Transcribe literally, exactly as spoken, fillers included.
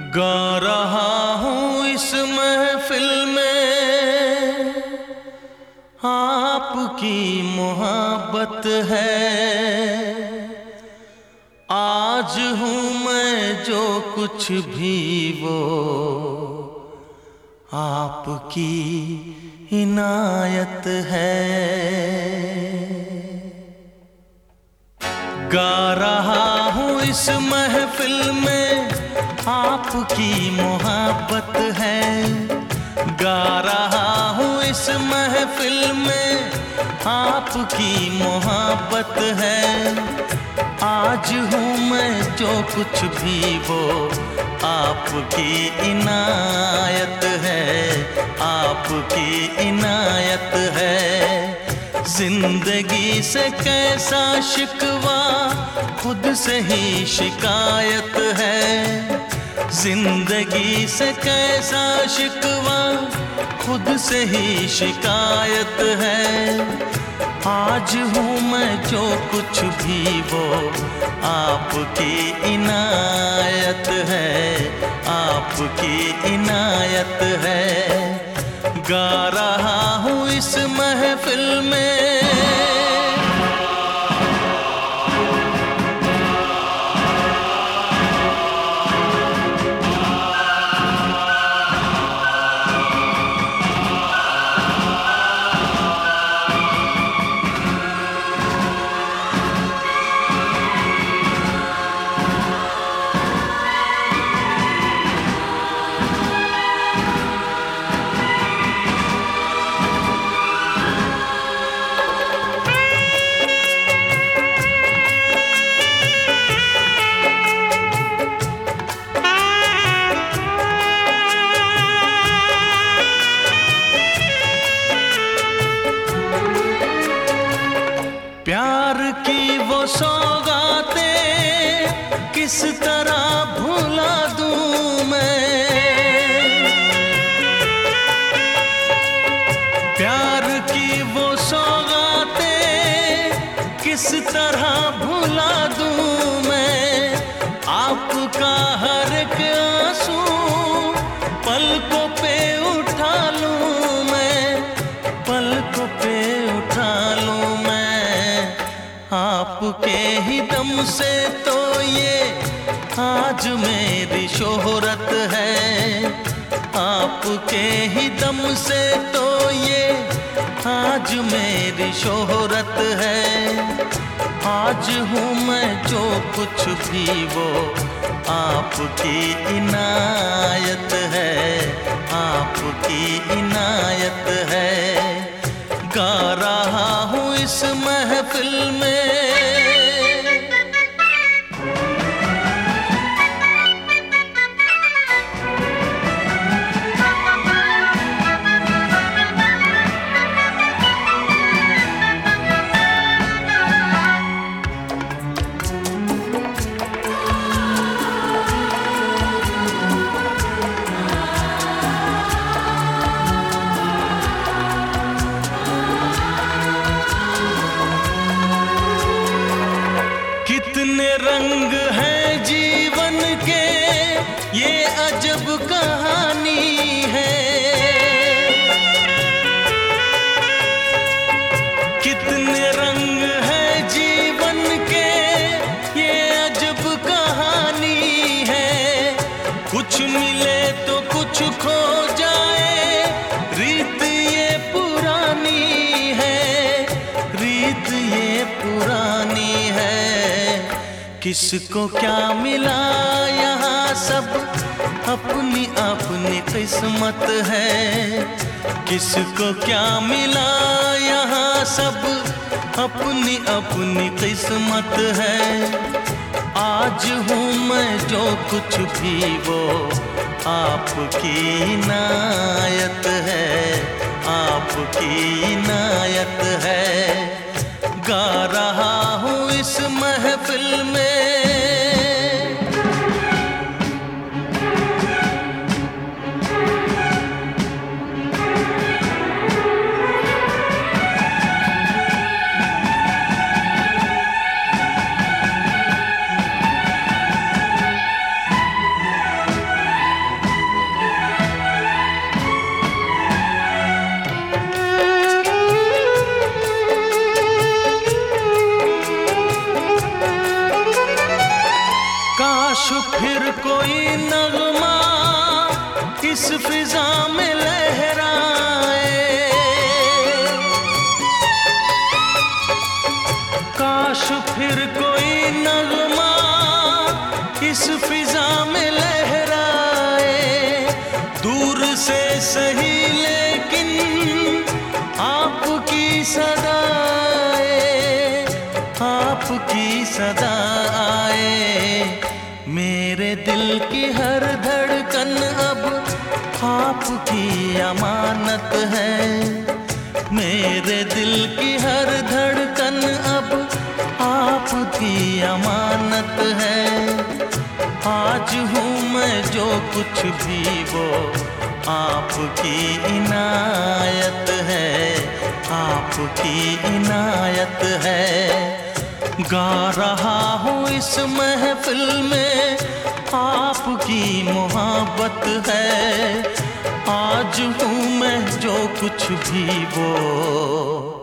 गा रहा हूँ इस महफिल में, आपकी मोहब्बत है। आज हूँ मैं जो कुछ भी वो आपकी इनायत है। गा रहा हूँ इस महफिल में, आपकी मोहब्बत है। गा रहा हूँ इस महफिल में, आपकी मोहब्बत है। आज हूँ मैं जो कुछ भी वो आपकी इनायत है, आपकी इनायत है। जिंदगी से कैसा शिकवा, खुद से ही शिकायत है। जिंदगी से कैसा शिकवा, खुद से ही शिकायत है। आज हूँ मैं जो कुछ भी वो आपकी इनायत है, आपकी इनायत है। गा रहा हूँ इस महफिल में। प्यार की वो सौगातें किस तरह भुला दूं मैं। प्यार की वो सौगातें किस तरह भुला दूं मैं। आपका हर एक आंसू पलकों पे उठा लूं मैं, पलकों पे उठा लूं मैं। आपके ही दम से तो ये आज मेरी शोहरत है। आपके ही दम से तो ये आज मेरी शोहरत है। आज हूँ मैं जो कुछ भी वो आपकी इनायत है, आपकी इनायत है। गा रहा हूँ इस महफिल में। कितने रंग हैं जीवन के, ये अजब कहानी है। कितने रंग हैं जीवन के, ये अजब कहानी है। कुछ मिले तो कुछ खो जाए, रीत ये पुरानी है, रीत ये पुरानी है। किसको क्या मिला यहाँ सब अपनी अपनी किस्मत है। किसको क्या मिला यहाँ सब अपनी अपनी किस्मत है। आज हूँ मैं जो कुछ भी वो आपकी इनायत है, आपकी इनायत है। गा रहा हूँ इस महफिल में। इस फिजा में लहराए। काश फिर कोई नगमा इस फिजा में लहराए, दूर से सही लेकिन आपकी सदाए, आपकी सदा आए। मेरे दिल की हर धड़कन अब आपकी अमानत है, मेरे दिल की हर धड़कन अब आपकी अमानत है। आज हूँ मैं जो कुछ भी वो आपकी इनायत है, आपकी इनायत है। गा रहा हूँ इस महफिल में आपकी मोहब्बत है, आज हूँ मैं जो कुछ भी वो